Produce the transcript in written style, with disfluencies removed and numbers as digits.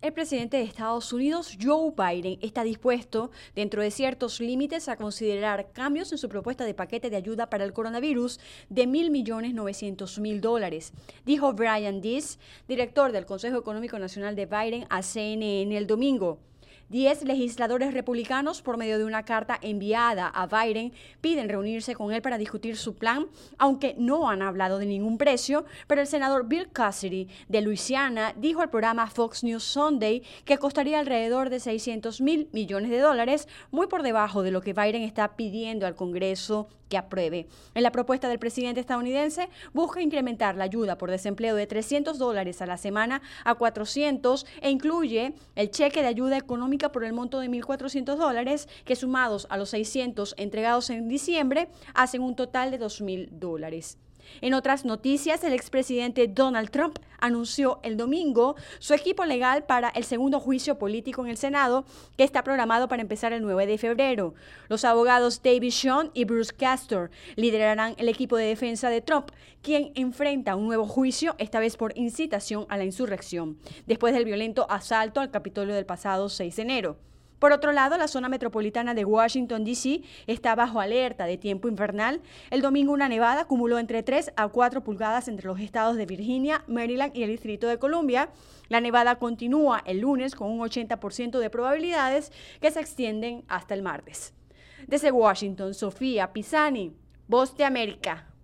El presidente de Estados Unidos, Joe Biden, está dispuesto, dentro de ciertos límites, a considerar cambios en su propuesta de paquete de ayuda para el coronavirus de $1.900.000, dijo Brian Deese, director del Consejo Económico Nacional de Biden, a CNN el domingo. 10 legisladores republicanos, por medio de una carta enviada a Biden, piden reunirse con él para discutir su plan, aunque no han hablado de ningún precio, pero el senador Bill Cassidy de Luisiana dijo al programa Fox News Sunday que costaría alrededor de $600 millones, muy por debajo de lo que Biden está pidiendo al Congreso que apruebe. En la propuesta del presidente estadounidense busca incrementar la ayuda por desempleo de $300 a la semana a $400 e incluye el cheque de ayuda económica por el monto de $1.400 que, sumados a los $600 entregados en diciembre, hacen un total de $2.000. En otras noticias, el expresidente Donald Trump anunció el domingo su equipo legal para el segundo juicio político en el Senado, que está programado para empezar el 9 de febrero. Los abogados David Schoen y Bruce Castor liderarán el equipo de defensa de Trump, quien enfrenta un nuevo juicio, esta vez por incitación a la insurrección, después del violento asalto al Capitolio del pasado 6 de enero. Por otro lado, la zona metropolitana de Washington, D.C. está bajo alerta de tiempo invernal. El domingo una nevada acumuló entre 3 a 4 pulgadas entre los estados de Virginia, Maryland y el Distrito de Columbia. La nevada continúa el lunes con un 80% de probabilidades que se extienden hasta el martes. Desde Washington, Sofía Pisani, Voz de América.